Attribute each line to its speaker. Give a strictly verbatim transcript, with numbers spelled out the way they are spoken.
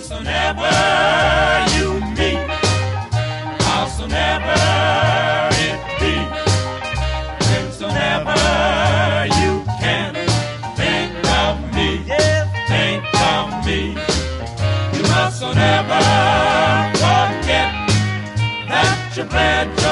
Speaker 1: Howsoever you meet, howsoever it be, whensoever you can think of me, think of me. You must never forget that you pledged